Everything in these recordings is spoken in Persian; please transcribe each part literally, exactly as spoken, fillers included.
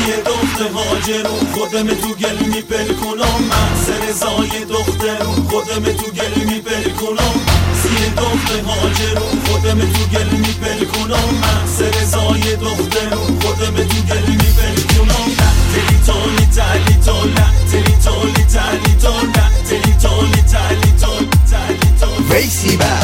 سی دختر هاجرون خودم تو گل میپل کنم من سر زای دخترون خودم تو گل میپل کنم سی دختر هاجرون خودم تو گل میپل کنم من سر زای دخترون خودم تو گل میپل کنم تلی تالی تلی تالا تلی تالی تلی تالا تلی تالی تلی تالا تلی تالا ویسی با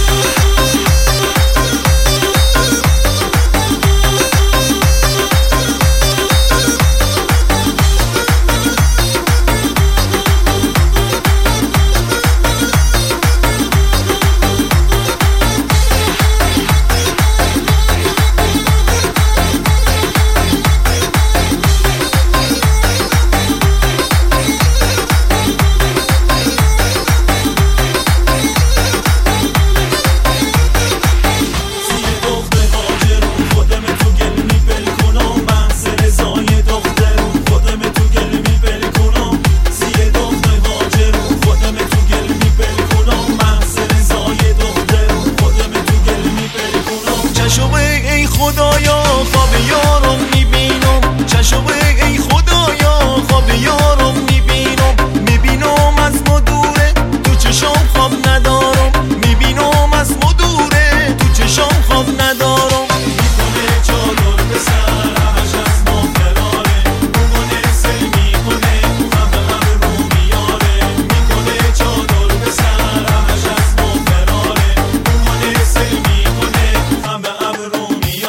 خدایا خواب یارم میبینم چشم ای خدایا خواب یارم میبینم میبینم از ما دوره تو چشم خواب ندارم میبینم از ما دوره تو چشم خواب ندارم میکنه چادر به سر همش از ما فراره مونه سل میکنه هم به هم رو میاره میکنه چادر به سر همش از ما فراره مونه سل میکنه هم به هم رو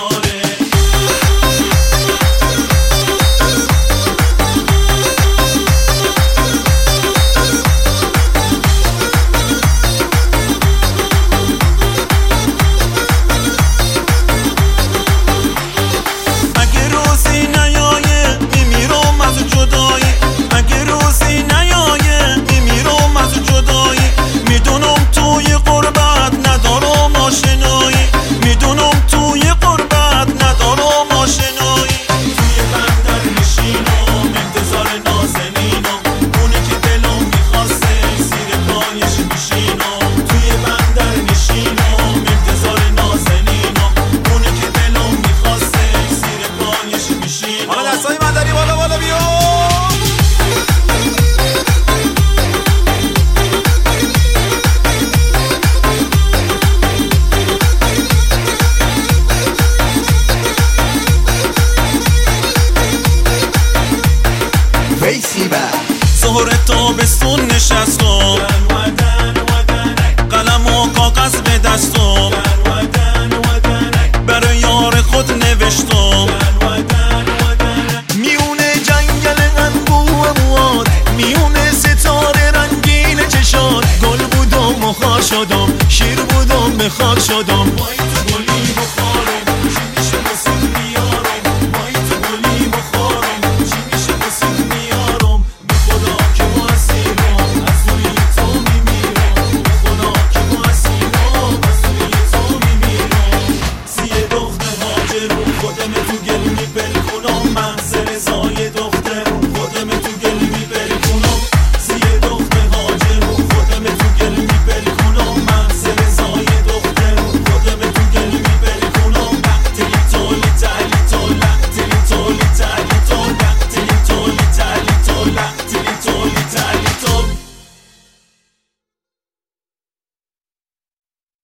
ظهر تابستون نشستم قلم و کاغذ به دستم برای یار خود نوشتم میونه جنگل انبوه مواد میونه ستاره رنگین چشاد گل بودم و خار شدم شیر بودم به خاک شدم